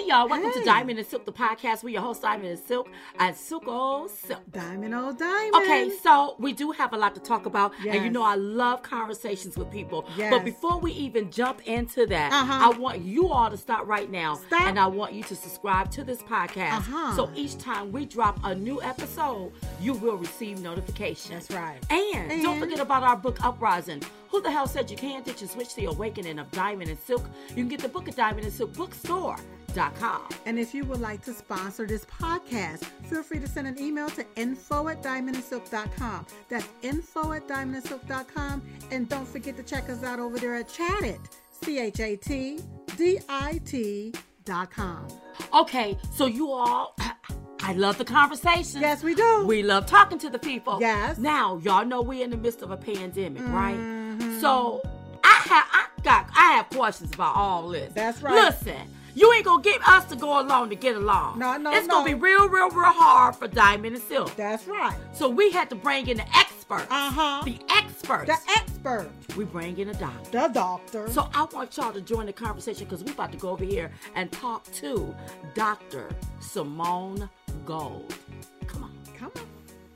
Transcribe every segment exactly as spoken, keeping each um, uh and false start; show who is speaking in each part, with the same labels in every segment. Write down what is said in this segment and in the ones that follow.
Speaker 1: y'all, welcome
Speaker 2: Hey.
Speaker 1: to Diamond and Silk, the podcast. We're your host, Diamond and Silk, and Silk oh Silk.
Speaker 2: Diamond oh Diamond.
Speaker 1: Okay, so we do have a lot to talk about,
Speaker 2: Yes.
Speaker 1: and you know I love conversations with people.
Speaker 2: Yes.
Speaker 1: But before we even jump into that,
Speaker 2: Uh-huh.
Speaker 1: I want you all to start right now,
Speaker 2: Stop.
Speaker 1: and I want you to subscribe to this podcast.
Speaker 2: Uh-huh.
Speaker 1: So each time we drop a new episode, you will receive notification.
Speaker 2: That's right.
Speaker 1: And,
Speaker 2: And-
Speaker 1: don't forget about our book, Uprising. Who the hell said you can't ditch and switch the awakening of Diamond and Silk? You can get the book at Diamond and Silk Bookstore dot com.
Speaker 2: And if you would like to sponsor this podcast, feel free to send an email to info at diamond and silk dot com. That's info at diamond and silk dot com. And don't forget to check us out over there at Chattit, C H A T D I T dot com.
Speaker 1: Okay, so you all, I love the conversation.
Speaker 2: Yes, we do.
Speaker 1: We love talking to the people.
Speaker 2: Yes.
Speaker 1: Now, y'all know we're in the midst of a pandemic, right?
Speaker 2: Mhm.
Speaker 1: So I have, I got, I have questions about all this.
Speaker 2: That's right.
Speaker 1: Listen, you ain't gonna get us to go along to get along.
Speaker 2: No, no,
Speaker 1: It's
Speaker 2: no.
Speaker 1: gonna be real, real, real hard for Diamond and Silk.
Speaker 2: That's right.
Speaker 1: So we had to bring in the experts.
Speaker 2: Uh-huh.
Speaker 1: The experts.
Speaker 2: The expert.
Speaker 1: we bring in a doctor.
Speaker 2: The doctor.
Speaker 1: So I want y'all to join the conversation because we're about to go over here and talk to Doctor Simone Gold. Come on.
Speaker 2: Come on.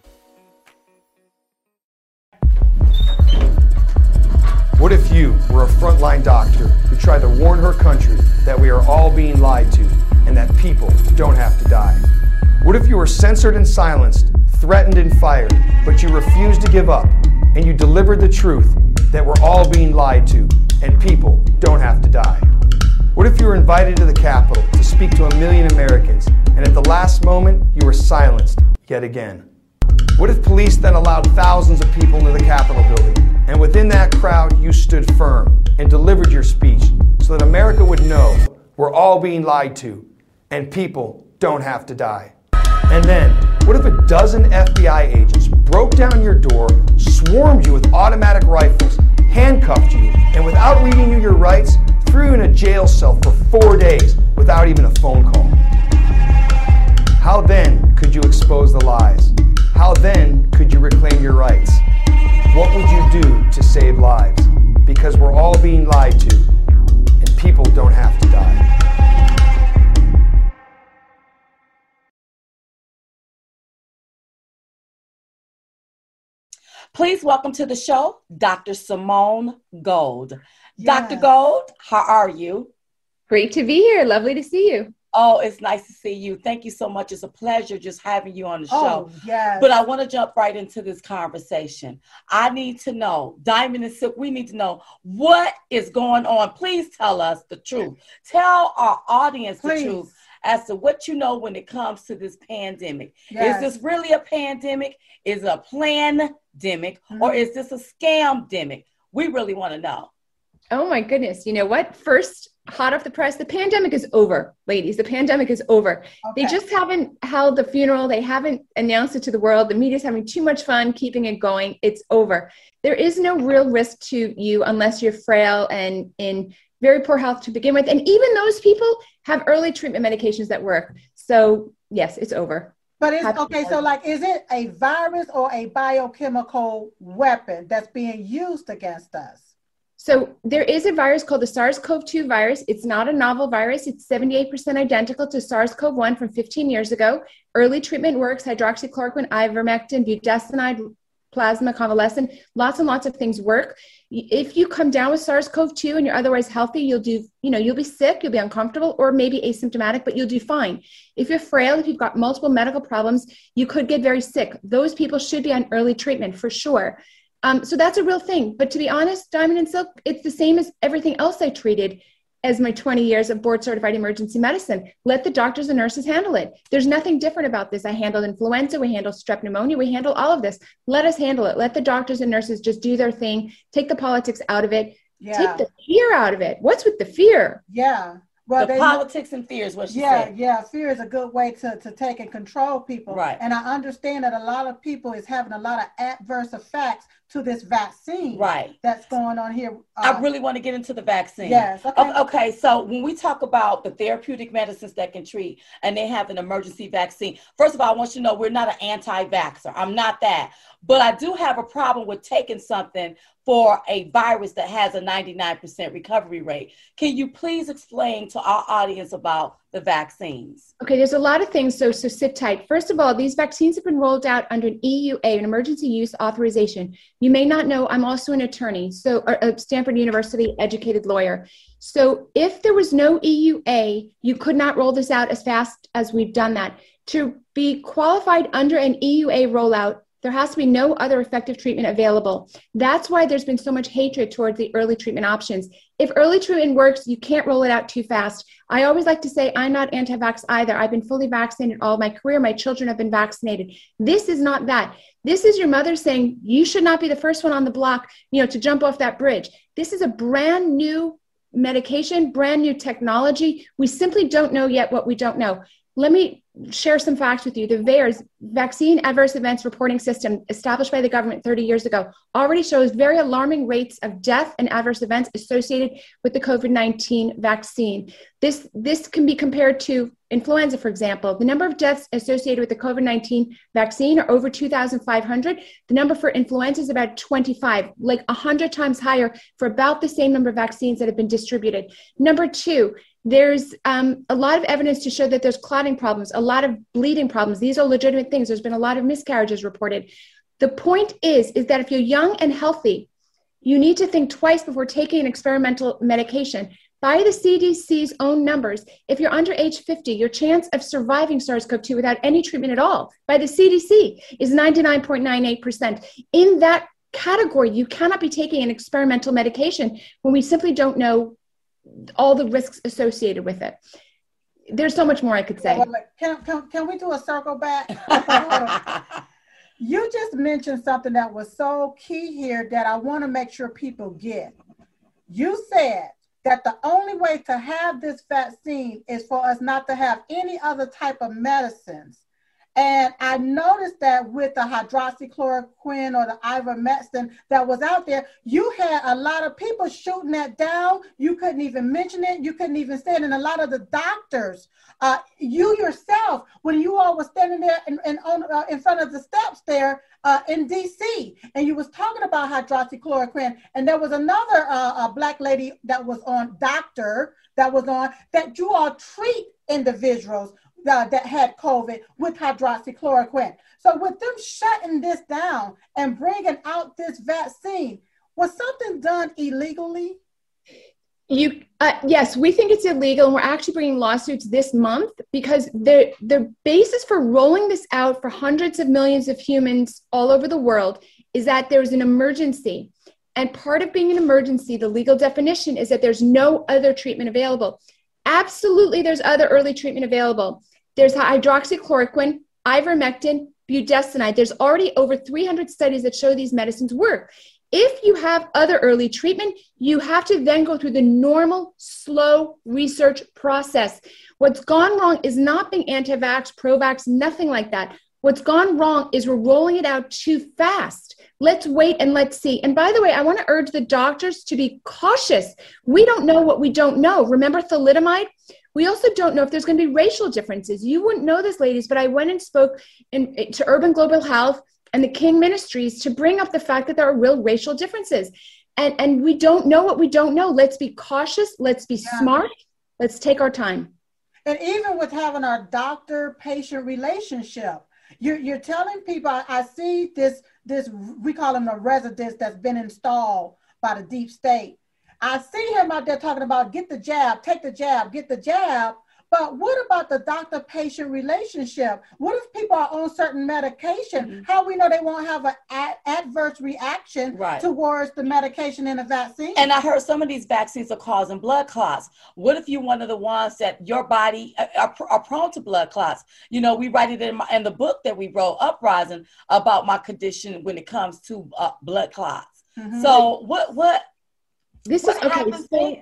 Speaker 3: What if you were a frontline doctor who tried to warn her country that we are all being lied to and that people don't have to die? What if you were censored and silenced, threatened and fired, but you refused to give up and you delivered the truth that we're all being lied to and people don't have to die? What if you were invited to the Capitol to speak to a million Americans and at the last moment you were silenced yet again? What if police then allowed thousands of people into the Capitol building, and within that crowd you stood firm and delivered your speech so that America would know we're all being lied to and people don't have to die? And then, what if a dozen F B I agents broke down your door, swarmed you with automatic rifles, handcuffed you, and without reading you your rights, threw you in a jail cell for four days without even a phone call? How then could you expose the lies? How then could you reclaim your rights? What would you do to save lives? Because we're all being lied to, and people don't have to die.
Speaker 1: Please welcome to the show, Doctor Simone Gold. Doctor
Speaker 2: Yes.
Speaker 1: Gold, how are you?
Speaker 4: Great to be here. Lovely to see you.
Speaker 1: Oh, it's nice to see you. Thank you so much. It's a pleasure just having you on the show.
Speaker 2: Oh, yes.
Speaker 1: But I want to jump right into this conversation. I need to know, Diamond and Silk, we need to know what is going on. Please tell us the truth. Tell our audience
Speaker 2: Please.
Speaker 1: the truth as to what you know when it comes to this pandemic.
Speaker 2: Yes.
Speaker 1: Is this really a pandemic? Is it a plandemic?
Speaker 2: Mhm.
Speaker 1: Or is this a scamdemic? We really want to know.
Speaker 4: Oh my goodness. You know what? First, hot off the press, the pandemic is over, ladies. The pandemic is over. They
Speaker 2: Okay.
Speaker 4: just haven't held the funeral. They haven't announced it to the world. The media's having too much fun keeping it going. It's over. There is no real risk to you unless you're frail and in very poor health to begin with. And even those people have early treatment medications that work. So yes, it's over.
Speaker 2: But it's
Speaker 4: Happy
Speaker 2: okay. So,
Speaker 4: birthday.
Speaker 2: like, is it a virus or a biochemical weapon that's being used against us?
Speaker 4: So there is a virus called the SARS-C o V two virus. It's not a novel virus. It's seventy-eight percent identical to SARS-C o V one from fifteen years ago. Early treatment works: hydroxychloroquine, ivermectin, budesonide, plasma convalescent. Lots and lots of things work. If you come down with SARS-C o V two and you're otherwise healthy, you'll do, you know, you'll be sick, you'll be uncomfortable, or maybe asymptomatic, but you'll do fine. If you're frail, if you've got multiple medical problems, you could get very sick. Those people should be on early treatment for sure. Um, so that's a real thing. But to be honest, Diamond and Silk, it's the same as everything else I treated as my twenty years of board certified emergency medicine. Let the doctors and nurses handle it. There's nothing different about this. I handled influenza, we handle strep pneumonia, we handle all of this. Let us handle it. Let the doctors and nurses just do their thing. Take the politics out of it.
Speaker 2: Yeah.
Speaker 4: Take the fear out of it. What's with the fear?
Speaker 2: Yeah. Well,
Speaker 1: The
Speaker 2: they,
Speaker 1: politics and fears, what she
Speaker 2: yeah,
Speaker 1: said.
Speaker 2: yeah. Fear is a good way to, to take and control people.
Speaker 1: Right.
Speaker 2: And I understand that a lot of people is having a lot of adverse effects to this vaccine
Speaker 1: right.
Speaker 2: that's going on here.
Speaker 1: Uh, I really want to get into the vaccine.
Speaker 2: Yes. Okay.
Speaker 1: Okay. So when we talk about the therapeutic medicines that can treat, and they have an emergency vaccine, first of all, I want you to know we're not an anti-vaxxer. I'm not that. But I do have a problem with taking something for a virus that has a ninety-nine percent recovery rate. Can you please explain to our audience about the vaccines?
Speaker 4: Okay, there's a lot of things, so so sit tight. First of all, these vaccines have been rolled out under an E U A, an emergency use authorization. You may not know, I'm also an attorney, so a Stanford University educated lawyer. So if there was no E U A, you could not roll this out as fast as we've done that. To be qualified under an E U A rollout, there has to be no other effective treatment available. That's why there's been so much hatred towards the early treatment options. If early treatment works, you can't roll it out too fast. I always like to say I'm not anti-vax either. I've been fully vaccinated all of my career. My children have been vaccinated. This is not that. This is your mother saying you should not be the first one on the block, you know, to jump off that bridge. This is a brand new medication, brand new technology. We simply don't know yet what we don't know. Let me share some facts with you. The VAERS, Vaccine Adverse Events Reporting System, established by the government thirty years ago, already shows very alarming rates of death and adverse events associated with the COVID nineteen vaccine. This, this can be compared to influenza, for example. The number of deaths associated with the COVID nineteen vaccine are over two thousand five hundred. The number for influenza is about twenty-five, like one hundred times higher for about the same number of vaccines that have been distributed. Number two, there's um, a lot of evidence to show that there's clotting problems, a lot of bleeding problems. These are legitimate things. There's been a lot of miscarriages reported. The point is, is that if you're young and healthy, you need to think twice before taking an experimental medication. By the C D C's own numbers, if you're under age fifty, your chance of surviving SARS CoV two without any treatment at all, by the C D C, is ninety-nine point nine eight percent. In that category, you cannot be taking an experimental medication when we simply don't know all the risks associated with it. There's so much more I could say.
Speaker 2: Can, can, can we do a circle back? You just mentioned something that was so key here that I want to make sure people get. You said that the only way to have this vaccine is for us not to have any other type of medicines. And I noticed that with the hydroxychloroquine or the ivermectin that was out there, you had a lot of people shooting that down. You couldn't even mention it. You couldn't even say it. And a lot of the doctors, uh, you yourself, when you all were standing there in, in, on, uh, in front of the steps there uh, in D C, and you was talking about hydroxychloroquine, and there was another uh, a black lady that was on, doctor that was on, that you all treat individuals Uh, that had COVID with hydroxychloroquine. So with them shutting this down and bringing out this vaccine, was something done illegally?
Speaker 4: You, uh, yes, we think it's illegal, and we're actually bringing lawsuits this month because the the basis for rolling this out for hundreds of millions of humans all over the world is that there's an emergency. And part of being an emergency, the legal definition is that there's no other treatment available. Absolutely, there's other early treatment available. There's hydroxychloroquine, ivermectin, budesonide. There's already over three hundred studies that show these medicines work. If you have other early treatment, you have to then go through the normal, slow research process. What's gone wrong is not being anti-vax, pro-vax, nothing like that. What's gone wrong is we're rolling it out too fast. Let's wait and let's see. And by the way, I want to urge the doctors to be cautious. We don't know what we don't know. Remember thalidomide? We also don't know if there's going to be racial differences. You wouldn't know this, ladies, but I went and spoke in, to Urban Global Health and the King Ministries to bring up the fact that there are real racial differences. And, and we don't know what we don't know. Let's be cautious. Let's be yeah. smart. Let's take our time.
Speaker 2: And even with having our doctor-patient relationship, you're, you're telling people, I, I see this, this, we call them a residence that's been installed by the deep state. I see him out there talking about get the jab, take the jab, get the jab. But what about the doctor-patient relationship? What if people are on certain medication? Mm-hmm. How we know they won't have an ad- adverse reaction right. towards the medication in a vaccine?
Speaker 1: And I heard some of these vaccines are causing blood clots. What if you're one of the ones that your body are, are prone to blood clots? You know, we write it in, my, in the book that we wrote, Uprising, about my condition when it comes to uh, blood clots. Mm-hmm. So what what?
Speaker 4: This what is okay. So,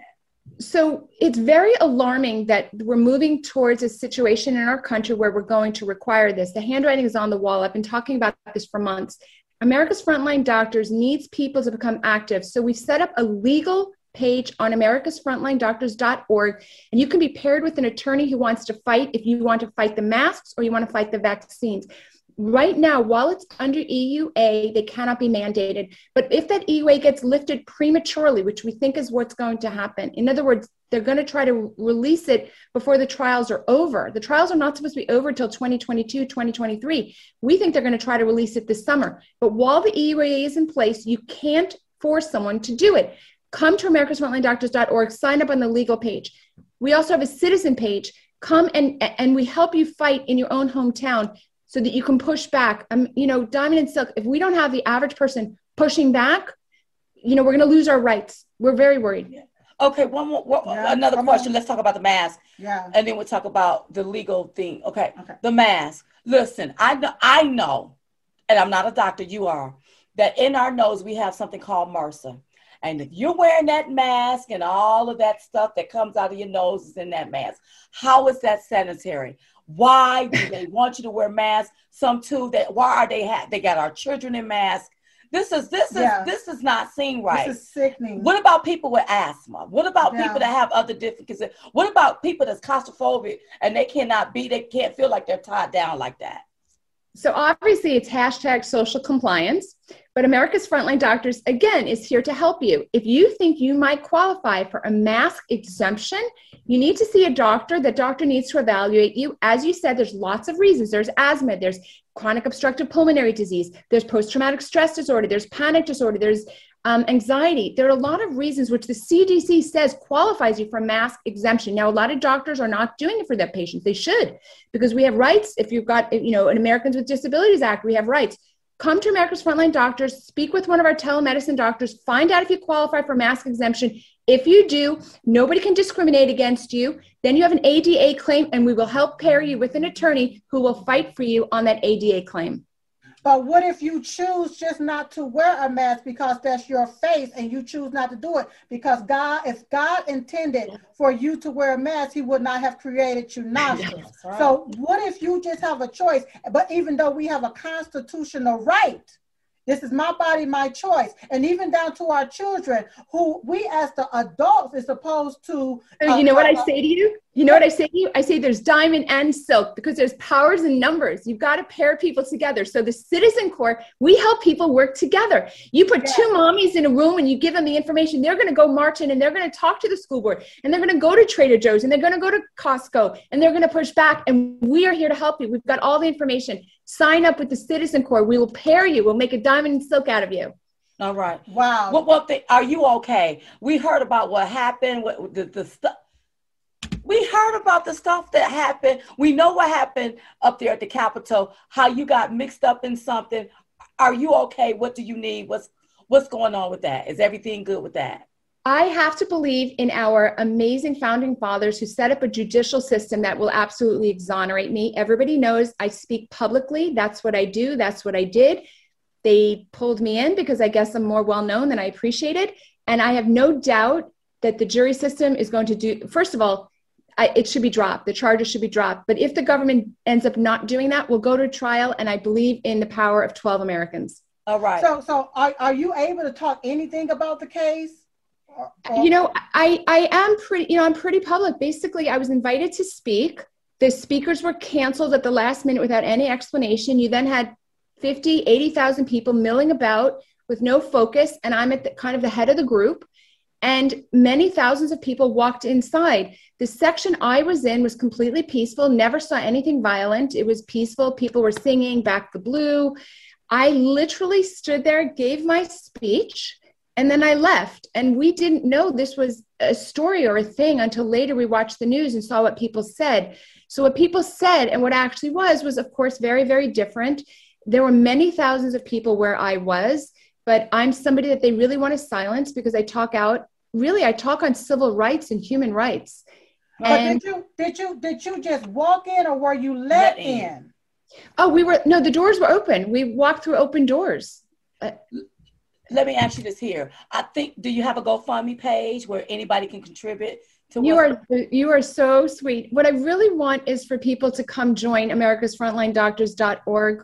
Speaker 4: so it's very alarming that we're moving towards a situation in our country where we're going to require this. The handwriting is on the wall. I've been talking about this for months. America's Frontline Doctors needs people to become active. So we've set up a legal page on americas frontline doctors dot org, and you can be paired with an attorney who wants to fight if you want to fight the masks or you want to fight the vaccines. Right now, while it's under E U A, they cannot be mandated. But if that E U A gets lifted prematurely, which we think is what's going to happen, in other words, they're going to try to release it before the trials are over. The trials are not supposed to be over till twenty twenty-two, twenty twenty-three. We think they're going to try to release it this summer. But while the E U A is in place, you can't force someone to do it. Come to americas frontline doctors dot org, sign up on the legal page. We also have a citizen page. Come and, and we help you fight in your own hometown so that you can push back. Um, you know, Diamond and Silk, if we don't have the average person pushing back, you know, we're going to lose our rights. We're very worried.
Speaker 1: Yeah. Okay, one more, one,
Speaker 2: yeah,
Speaker 1: another question. On. Let's talk about the mask.
Speaker 2: Yeah.
Speaker 1: And then we'll talk about the legal thing. Okay.
Speaker 2: Okay.
Speaker 1: The mask. Listen, I know, I know, and I'm not a doctor, you are, that in our nose we have something called MRSA. And if you're wearing that mask and all of that stuff that comes out of your nose is in that mask, how is that sanitary? Why do they want you to wear masks? Some too, that why are they ha- they got our children in masks? This is this is
Speaker 2: yeah.
Speaker 1: this is not seen right.
Speaker 2: This is sickening.
Speaker 1: What about people with asthma? What about
Speaker 2: yeah.
Speaker 1: people that have other difficulties? What about people that's claustrophobic and they cannot be, they can't feel like they're tied down like that?
Speaker 4: So obviously it's hashtag social compliance, but America's Frontline Doctors, again, is here to help you. If you think you might qualify for a mask exemption, you need to see a doctor. The doctor needs to evaluate you. As you said, there's lots of reasons. There's asthma, there's chronic obstructive pulmonary disease, there's post-traumatic stress disorder, there's panic disorder, there's um, anxiety. There are a lot of reasons which the C D C says qualifies you for mask exemption. Now, a lot of doctors are not doing it for their patients. They should, because we have rights. If you've got, you know, an Americans with Disabilities Act, we have rights. Come to America's Frontline Doctors, speak with one of our telemedicine doctors, find out if you qualify for mask exemption. If you do, nobody can discriminate against you. Then you have an A D A claim, and we will help pair you with an attorney who will fight for you on that A D A claim.
Speaker 2: But what if you choose just not to wear a mask because that's your face and you choose not to do it? Because God, if God intended for you to wear a mask, he would not have created you nostrils. Right. So what if you just have a choice? But even though we have a constitutional right, this is my body, my choice. And even down to our children, who we as the adults is supposed to.
Speaker 4: Uh, you know uh, what I say to you? You know what I say to you? I say there's Diamond and Silk, because there's powers in numbers. You've got to pair people together. So the Citizen Corps, we help people work together. You put yeah. two mommies in a room and you give them the information. They're going to go march in and they're going to talk to the school board and they're going to go to Trader Joe's and they're going to go to Costco and they're going to push back. And we are here to help you. We've got all the information. Sign up with the Citizen Corps. We will pair you. We'll make a Diamond and Silk out of you.
Speaker 1: All right.
Speaker 2: Wow.
Speaker 1: What, what thing, are you okay? We heard about what happened, what the, the stuff. We heard about the stuff that happened. We know what happened up there at the Capitol, how you got mixed up in something. Are you okay? What do you need? What's what's going on with that? Is everything good with that?
Speaker 4: I have to believe in our amazing founding fathers who set up a judicial system that will absolutely exonerate me. Everybody knows I speak publicly. That's what I do. That's what I did. They pulled me in because I guess I'm more well-known than I appreciated. And I have no doubt that the jury system is going to do, first of all, I, it should be dropped. The charges should be dropped. But if the government ends up not doing that, we'll go to trial. And I believe in the power of twelve Americans.
Speaker 1: All right.
Speaker 2: So, so are, are you able to talk anything about the case? Or, or-
Speaker 4: you know, I, I am pretty, you know, I'm pretty public. Basically, I was invited to speak. The speakers were canceled at the last minute without any explanation. You then had fifty, eighty thousand people milling about with no focus. And I'm at the, kind of the head of the group. And many thousands of people walked inside. The section I was in was completely peaceful, never saw anything violent. It was peaceful. People were singing Back the Blue. I literally stood there, gave my speech, and then I left. And we didn't know this was a story or a thing until later we watched the news and saw what people said. So what people said and what actually was, was of course, very, very different. There were many thousands of people where I was. But I'm somebody that they really want to silence because I talk out, really, I talk on civil rights and human rights.
Speaker 2: But
Speaker 4: and,
Speaker 2: did you did you did you just walk in or were you let, let in? in?
Speaker 4: Oh, we were, no, the doors were open. We walked through open doors. Uh,
Speaker 1: Let me ask you this here. I think, do you have a GoFundMe page where anybody can contribute to
Speaker 4: you
Speaker 1: what-
Speaker 4: are you are so sweet. What I really want is for people to come join americas frontline doctors dot org.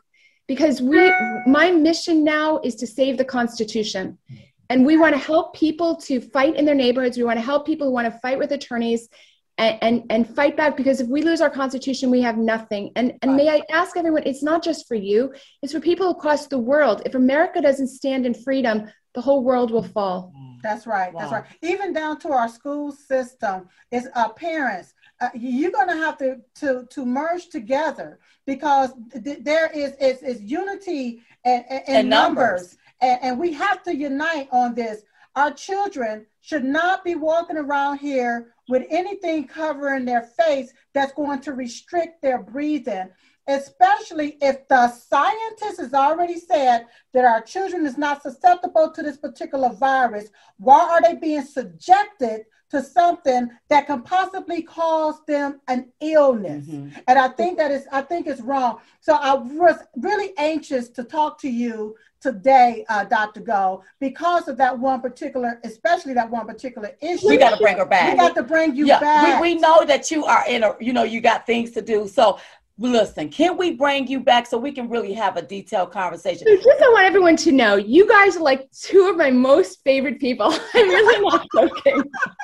Speaker 4: because we, my mission now is to save the Constitution. And we want to help people to fight in their neighborhoods. We want to help people who want to fight with attorneys and, and, and fight back, because if we lose our Constitution, we have nothing. And, and may I ask everyone, it's not just for you, it's for people across the world. If America doesn't stand in freedom, the whole world will fall.
Speaker 2: That's right.
Speaker 1: Wow.
Speaker 2: That's right. Even down to our school system, is uh, parents. Uh, you're going to have to, to, to merge together, because th- there is, is, is unity in, in, in numbers. numbers. And, and we have to unite on this. Our children should not be walking around here with anything covering their face that's going to restrict their breathing, especially if the scientist has already said that our children is not susceptible to this particular virus. Why are they being subjected to something that can possibly cause them an illness? Mm-hmm. And I think that is, I think it's wrong. So I was really anxious to talk to you today, uh, Doctor Go, because of that one particular, especially that one particular issue.
Speaker 1: We got to bring her back.
Speaker 2: We got to bring you
Speaker 1: yeah,
Speaker 2: back.
Speaker 1: We, we know that you are in a, you know, you got things to do. So listen, can we bring you back so we can really have a detailed conversation?
Speaker 4: Just I want everyone to know, you guys are like two of my most favorite people. I'm really not joking.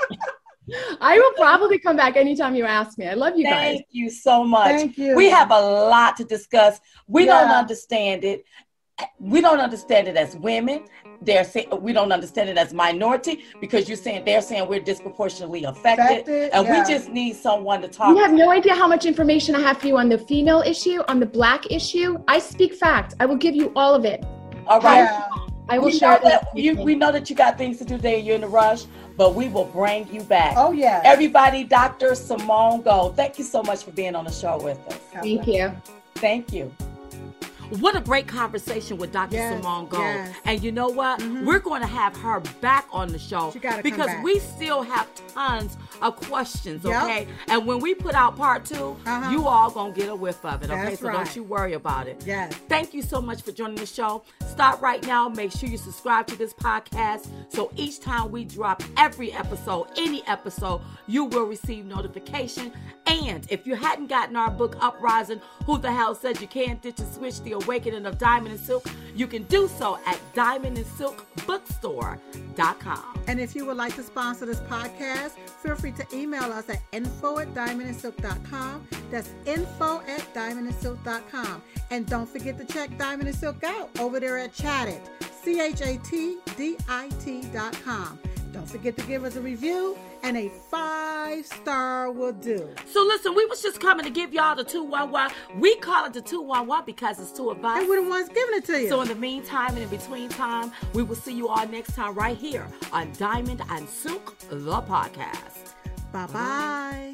Speaker 4: I will probably come back anytime you ask me. I love you guys.
Speaker 1: Thank you so much.
Speaker 2: Thank you.
Speaker 1: We have a lot to discuss. We
Speaker 2: Yeah.
Speaker 1: don't understand it. We don't understand it as women. They're saying we don't understand it as minority, because you're saying they're saying we're disproportionately affected,
Speaker 2: Affected,
Speaker 1: and
Speaker 2: yeah.
Speaker 1: we just need someone to talk.
Speaker 4: You have no idea how much information I have for you on the female issue, on the black issue. I speak fact. I will give you all of it.
Speaker 1: All right.
Speaker 2: Yeah.
Speaker 4: I will
Speaker 1: We
Speaker 4: share
Speaker 1: know
Speaker 4: it.
Speaker 1: that you, we know that you got things to do today. You're in a rush, but we will bring you back.
Speaker 2: Oh, yeah.
Speaker 1: Everybody, Doctor Simone Gold, thank you so much for being on the show with us.
Speaker 4: Thank you.
Speaker 1: Thank you. What a great conversation with Doctor
Speaker 2: Yes,
Speaker 1: Simone Gold.
Speaker 2: yes.
Speaker 1: And you know what?
Speaker 2: Mhm.
Speaker 1: We're going to have her back on the show,
Speaker 2: She gotta come
Speaker 1: because
Speaker 2: back.
Speaker 1: we still have tons of questions,
Speaker 2: Yep.
Speaker 1: okay? And when we put out part two,
Speaker 2: Uh-huh.
Speaker 1: you all going to get a whiff of it, okay?
Speaker 2: That's
Speaker 1: so
Speaker 2: right.
Speaker 1: don't you worry about it.
Speaker 2: Yes.
Speaker 1: Thank you so much for joining the show. Start right now. Make sure you subscribe to this podcast, so each time we drop every episode, any episode, you will receive notification. And if you hadn't gotten our book, Uprising, Who the Hell Said You Can't Ditch and Switch, The Awakening of Diamond and Silk, you can do so at diamond and silk bookstore dot com.
Speaker 2: And if you would like to sponsor this podcast, feel free to email us at info at diamond and silk dot com. That's info at diamond and silk dot com. And don't forget to check Diamond and Silk out over there at Chattit, C H A T D I T dot com. Don't forget to give us a review, and a five star will do.
Speaker 1: So listen, we was just coming to give y'all the two one one. We call it the two one one because it's two of us.
Speaker 2: And we're the ones giving it to you.
Speaker 1: So in the meantime and in between time, we will see you all next time right here on Diamond and Silk, the podcast.
Speaker 2: Bye-bye.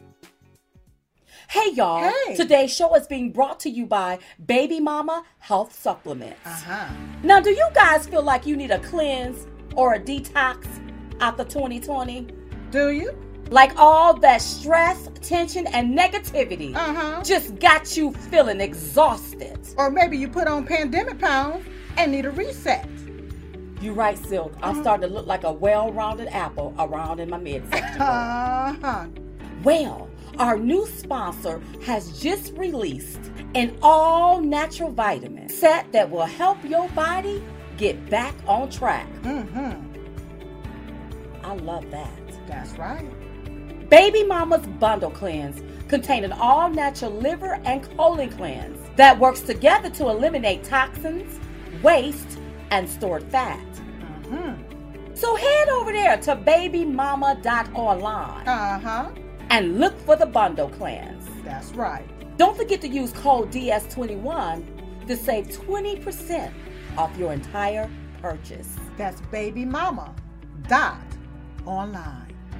Speaker 1: Hey, y'all.
Speaker 2: Hey.
Speaker 1: Today's show is being brought to you by Baby Mama Health Supplements.
Speaker 2: Uh-huh.
Speaker 1: Now, do you guys feel like you need a cleanse or a detox after twenty twenty?
Speaker 2: Do you?
Speaker 1: Like all that stress, tension, and negativity
Speaker 2: Uh-huh.
Speaker 1: just got you feeling exhausted.
Speaker 2: Or maybe you put on pandemic pounds and need a reset.
Speaker 1: You right, Silk. I'm starting to look like a well-rounded apple around in my midsection.
Speaker 2: Uh-huh.
Speaker 1: Well, our new sponsor has just released an all-natural vitamin set that will help your body get back on track.
Speaker 2: Mm-hmm.
Speaker 1: I love that.
Speaker 2: That's right.
Speaker 1: Baby Mama's Bundle Cleanse contains an all-natural liver and colon cleanse that works together to eliminate toxins, waste, and stored fat.
Speaker 2: Mm-hmm.
Speaker 1: So head over there to baby mama dot online
Speaker 2: Uh-huh.
Speaker 1: and look for the Bundle Cleanse.
Speaker 2: That's right.
Speaker 1: Don't forget to use code D S twenty-one to save twenty percent off your entire purchase.
Speaker 2: That's baby mama dot online.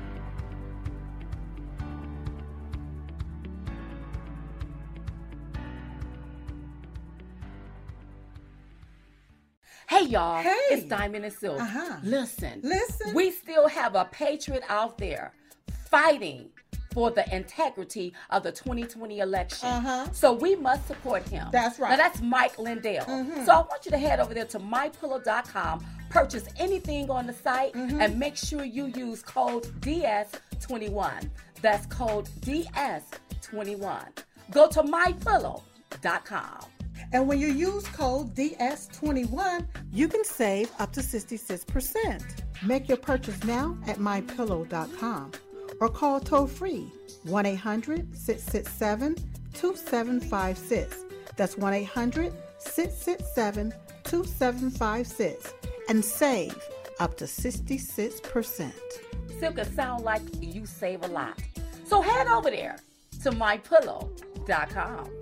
Speaker 1: Hey, y'all.
Speaker 2: Hey.
Speaker 1: It's Diamond and Silk.
Speaker 2: Uh-huh.
Speaker 1: Listen.
Speaker 2: Listen.
Speaker 1: We still have a patriot out there fighting for the integrity of the twenty twenty election.
Speaker 2: Uh-huh.
Speaker 1: So we must support him.
Speaker 2: That's right.
Speaker 1: Now that's Mike Lindell.
Speaker 2: Mhm.
Speaker 1: So I want you to head over there to my pillow dot com, purchase anything on the site,
Speaker 2: Mhm.
Speaker 1: and make sure you use code D S twenty-one. That's code D S twenty-one. Go to my pillow dot com.
Speaker 2: And when you use code D S twenty-one, you can save up to sixty-six percent. Make your purchase now at my pillow dot com or call toll-free one eight hundred, six six seven, two seven five six. That's one eight hundred, six six seven, two seven five six and save up to sixty-six percent.
Speaker 1: Silk, sound like you save a lot. So head over there to my pillow dot com.